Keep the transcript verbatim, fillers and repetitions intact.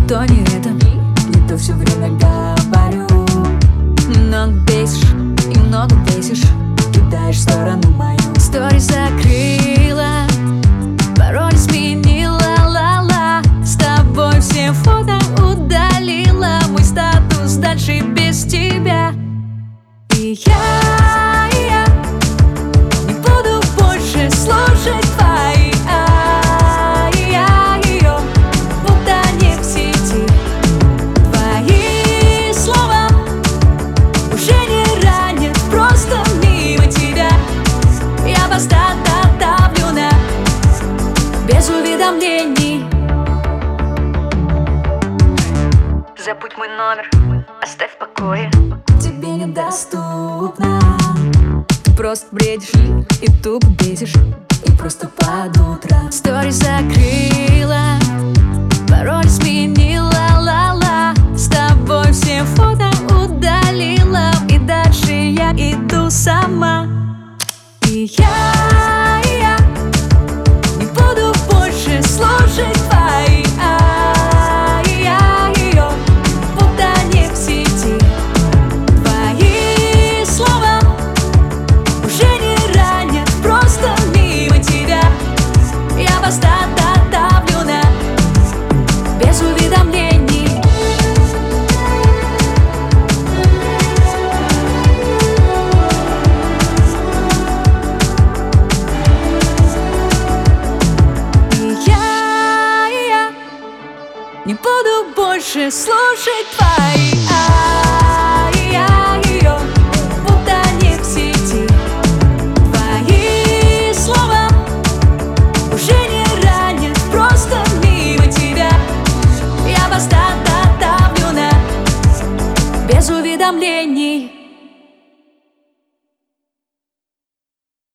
то не это, не то все время говорю. Много бесишь и много бесишь, кидаешь в сторону мою. Стори закрыла, пароль сменила, ла-ла. С тобой все фото удалила, мой статус дальше без тебя. И я, и я не буду больше слушать твои ай-яй-йо, будто не в сети. Твои слова уже не ранят, просто мимо тебя. Я поставлена без уведомлений. Забудь мой номер, оставь в покое. Тебе недоступно. Ты просто бредишь и тупо бесишь, и просто под утро. Стори закрыла, пароль сменила, ла-ла. С тобой все фото удалила, и дальше я иду сама. И я, и я не буду больше слушать твои ай-яй-йо, будто не в сети. Твои слова уже не ранят, просто мимо тебя. Я поставлена без уведомлений. Не буду больше слушать твои ай-яй-йо, будто не в сети. Твои слова уже не ранят, просто мимо тебя. Я поставлена без уведомлений.